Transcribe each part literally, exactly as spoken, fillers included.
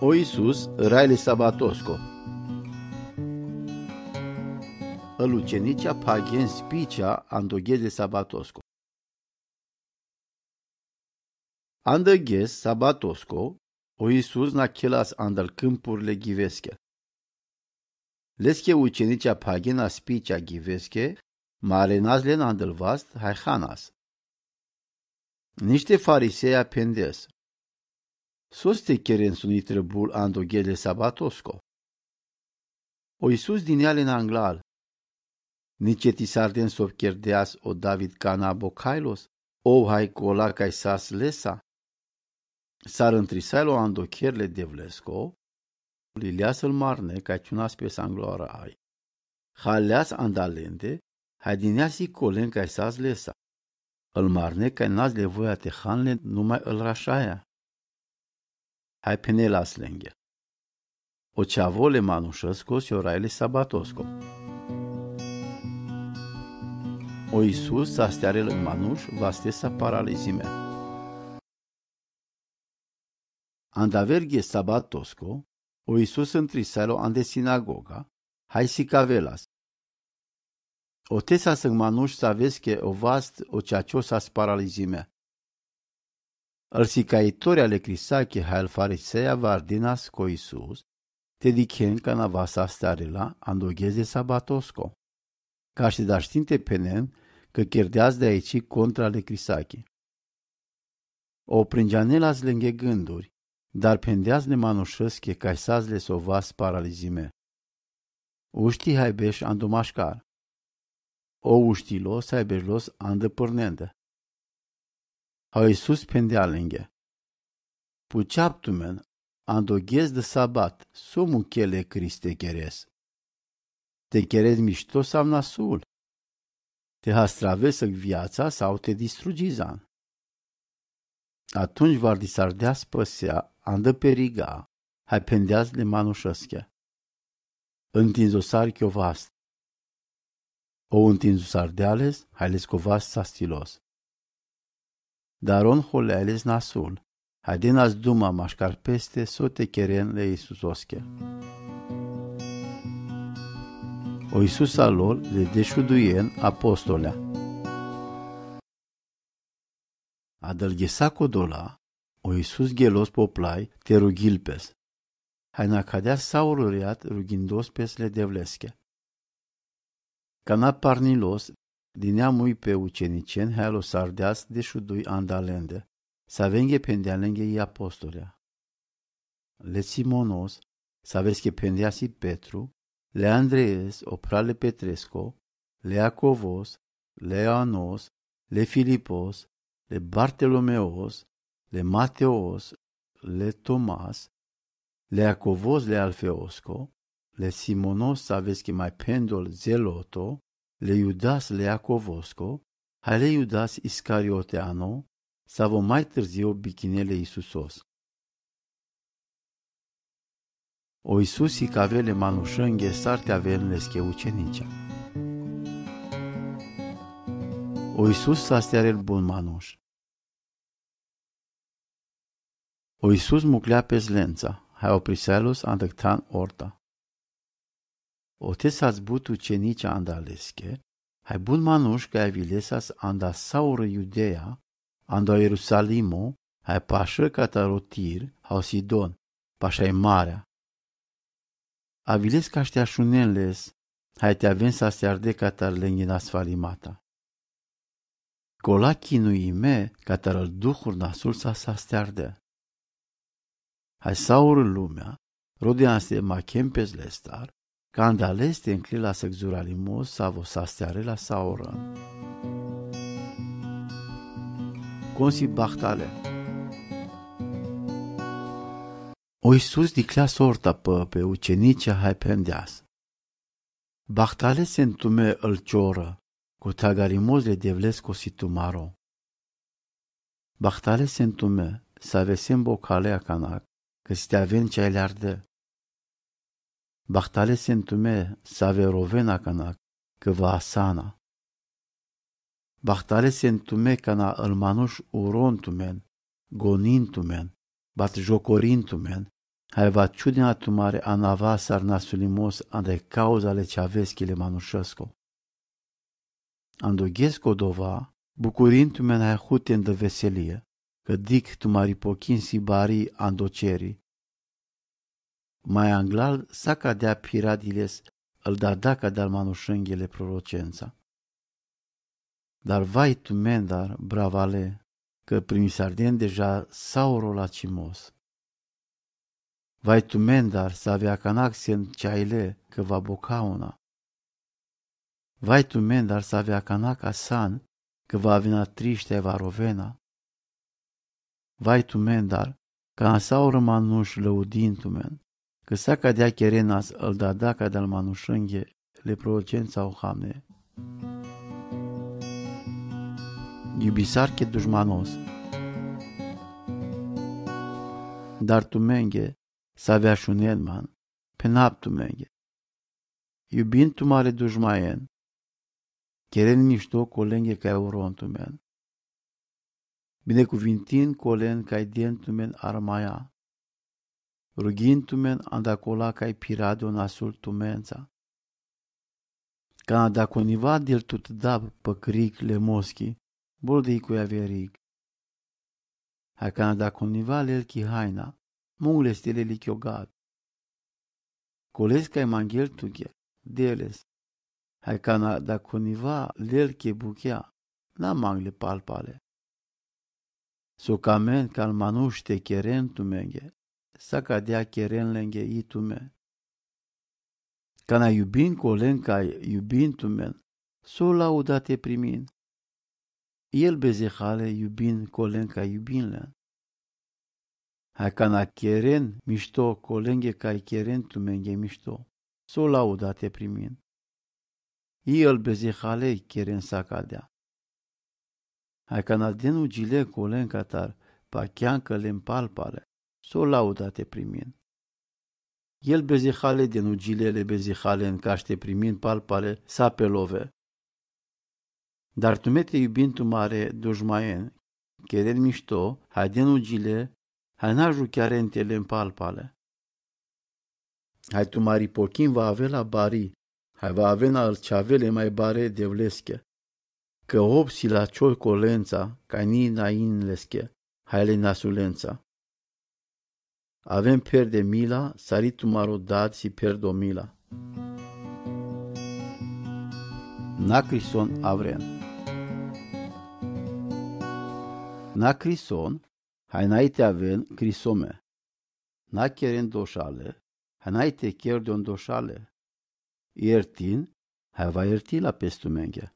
O Iisus, raile sabatosko. Îl ucenicea paghen spicia andogheze sabatosko. Andăghez sabatosko, o Iisus nachelas andal câmpurile ghiveske. Leske ucenicea paghen spicia ghiveske, marenazlen andal vast haihanas. Niște farisei apendes. Soste keren sunitre bul andoghele sabatosko. O Iisus din ea în anglal. Nici ti sarden sov kerdeas o David cana bocailos, o hai cola kai sas lesa. Sar întrisailo andocherle devlesco, lilias-l marne kai ciunas pe sangloara ai. Haleas andalende, hai dineasi colen kai sas lesa. Îl marne kai naz levoia te hanle numai îl rașaia. Hai penelas lenge. O ceavole manușăsco și oraile sabatosco. O Iisus sa stearel în manuș vastesa paralizime. Andaverghe sabatosco, o Iisus întrisailo ande sinagoga, hai si cavelas. O tesa să manuș sa vesche o vast o ceaciosa paralizime. Îl sicaitori ale crisache hai al fariseia vardinas co Iisus, te dichen ca na vasa starela andogheze sabatosco. Ca și da știnte penen că cherdeaz de aici contra le crisache. O pringeanelas lânghe gânduri, dar pendeaz ne manușăsche ca saz le sovas paralizime. Uști hai beș andomașcar. O uștilos hai beșlos andă pârnende. Hai Iisus pendea lânghe. Puceaptumen, andoghez de sabat, somu chele Criste cheres. Te cheres mișto sau nasul? Te hastravesă viața sau te distrugizan? Atunci var disardea spăsea, andă periga, hai pendeaz le manușăsche. Întinzosar chiovast. O întinzosardeales, hai le scovast sastilos. Dar on holeales nasul, hai denas duma mașcar peste sote cheren le Iisusosche. O Iisus alol le deșuduien apostolea. Adălghesa codola, o Iisus gelos poplai te rugilpes. Hai nacadea saururiat rugindos pes le devlesche. Cana parnilos, dineamui pe ucenicen hai lo sardeas deșudui andalende, sa venghe pendealenghe i apostolea. Le Simonos, sa vesche pendeasi Petru, le Andrees, oprale Petresco, le Iacovos, le Ioanos, le Filipos, le Bartolomeos, le Mateos, le Tomas, le Iacovos, le Alfeosco, le Simonos, sa vesche mai pendol Zeloto, le Iudas, le Iacovosco, hai le Iudas Iscarioteano, savo mai târziu bichinele Iisusos. O Iisus i cavele manușânghe sarte avelele sche ucenicea. O Iisus sa stearel bun manuș. O Iisus muclea pe zlența, hai opriselos andăctan orta. O te sa zbut ucenicea andalesche, hai bun manuș ca avilesas anda saură Iudeea, anda Ierusalimo, hai pașă catarotir, hau Sidon, pașa-i marea. Aviles caștea șunenles, hai te avem să se arde catar lengina sfalimata. Cola chinuime catar al duhur nasul sa sa stearde. Hai saur lumea, rodeanse machem pes lestar, ca andaleste înclila sexuralimos sa vo sa steare la sauran. Consi bahtale. O Iisus diclea sorta pe, pe ucenicea hai pendeas. Bahtale se întume îl cioră, cu tagarimos le devlesco situmaro. Bahtale se întume, să avesem bocale a canac, că stea aven ce le arde. Bahtale se întume, să ave roven a canac, că va asana. Bahtale se întume cana îl manuș urontumen, gonintumen, bat jocorintumen, Hai va ciudina tumare anavasar nasulimos ande cauza le ceaveschile manușesco. Andoghesko dova, bucurin tu men hai huten de veselie, că dic tu mari pochin si bari andoceri. Mai anglal saca dea piradiles îl dadaca de-al manușenghele prorocența. Dar vai tu mendar, bravale, că prin sarden deja sauro la cimos. Vai tu mendar să avea canaxen ceaile că va boca una. Vai tu mendar să avea canaca san că va avea triște va rovena. Vai tu mendar că în saură manuș lăudin tu men, că saca dea cherenas îl dadaca de-al manușenghe le prorocența o hamne. Iubisarche dușmanos. Dar tu menghe să avea șunedman, pe nap tu menghe. Iubind tu mare dușmaien, cheren mișto colenghe ca euron tu men. Binecuvintin colen ca-i dien tu men armaia. Rugin tu men andacola ca-i pirade nasul tu mența. Ca dacă univa del tut dab păcric le moschi, boldei cu averig. Hai ca dacă univa lel ki haina, mungle stele li chiogad. Coles ca-i manghel tu ghe, deles. Hai ca dacă univa lel ki buchea, na mangle palpale. So camen cal manuște cheren tu menghe, sa cadea cheren lenghe i tu me. Cana iubin colen ca iubin tu men, so laudate primin. El bezehale iubin colen ca iubin len. Hai cana cheren mișto colenghe ca cheren tu menghe mișto, so laudate primin. El bezehale cheren sa cadea. Hai cana denu gile colen catar, pa chiancă le palpale, so laudate primin. El bezihale de nugilele bezihale în caște primind palpale sapelove. Dar tu mete iubind tu mare dușmaien, cheren mișto, hai de nugile, hai n-aju chiar entele în palpale. Hai tu mari pochin va avea la bari, hai va avea al ceavele mai bare devlesche, că opsi la cioi colența, ca ni nain lesche, hai le nasulența. Avem perde mila, saritu marodad si perdo mila. Nacrison avren. Nacrison, hai naite aven crisome. Na cheren doșale, hai naite chiar de-on doșale. Iertin, hai va ierti la pestumenghe.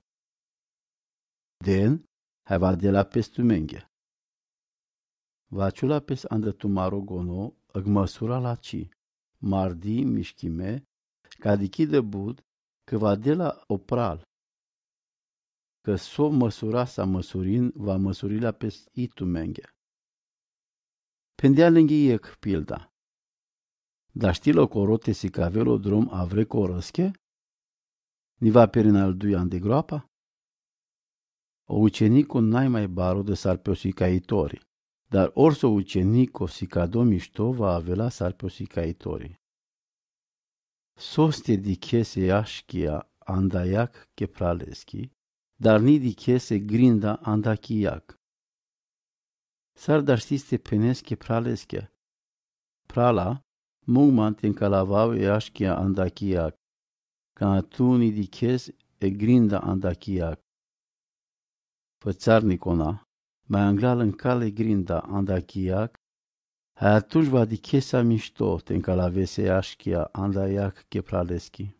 Den, hai va de la pestumenghe. Va ciula pes andă tu marogono, ăg măsura la ci, mardi mișchime, ca dichi de bud, că va de la opral, că so măsura sa măsurin, va măsuri la pes itu menghe. Pendea lânghi ec pilda. Dar știlo corote si cavelo drum avre corăsche? Ni va perin al dui an de groapa? O ucenicu n-ai mai baro de sarpeosi caitori. Dar orso ucenico si cado mișto va avea sarposi caitori. Soste dichese așchia andaiac kepraleschi, dar ni dichese grinda andachiac. Sar dar stiste penes kepraleske. Prala, mugmant în calavau e așchia andachiac, ca tu ni diches e grinda andachiac. Fățarnicona, mai anglal în cale grinda andachiac, hai atunci va dichesa mișto ten calavese așchia andaiac kepraleschi.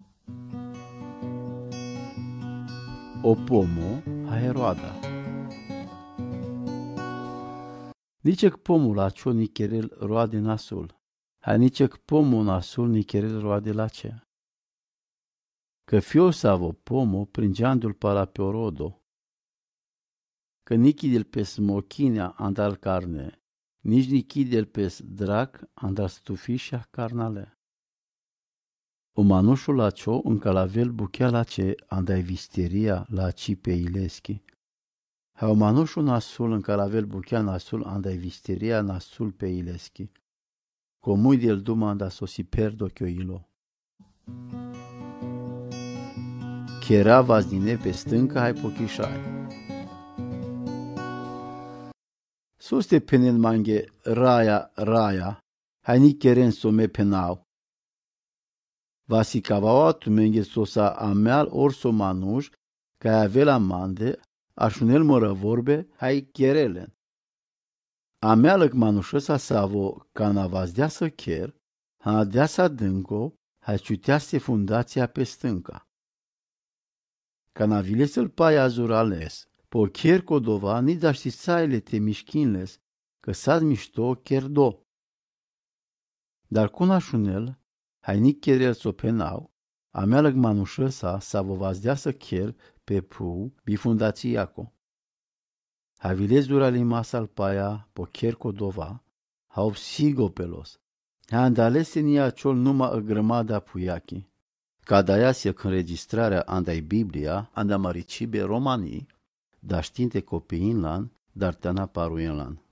O pomo hai roada. Nicec pomul la cio nicherel roade nasul, hai nicec pomul nasul nicherel roade la ce. Că fio savo pomo pringeandul pala pe orodo, că nichidel pes mochinea andal carne, nici nichidel pes drac andal stufișa carnale. O manușul la cio în calavel buchea la ce andai visteria la ci pe ileschi. Ha o manușul nasul în calavel buchea nasul andai visteria nasul pe ileschi. Comui del dumanda so si perdo chioilo. Chera vazdine pe stânca hai pochișai. Suste penel mange raya raya, hai ni keren some penau. Vasi cavaua tu menge sosa ameal or so manuș, ca avea mande, așunel mără vorbe, hai kerelen. Amealăc manușăsa savo cana vazdea să cher, ha dea sa dânco, hai ciuteaste fundația pe stânca. Cana vilesel pai azurales, po cher codova ni daști saile te mișchinles, că sad mișto cher do. Dar cu nașunel, hai ni kerel so penau, amealăc manușăsa savo vazdea să cher pe pu bi fundațiaco. Havilez durali masal paia po cher codova, hau sigo pelos. Ha andalese ni acol numa a grămada puiachi. Cadaia se că înregistrarea andai Biblia, anda maricibe romanii, dar știnte copiinlan, dar tana paruinlan.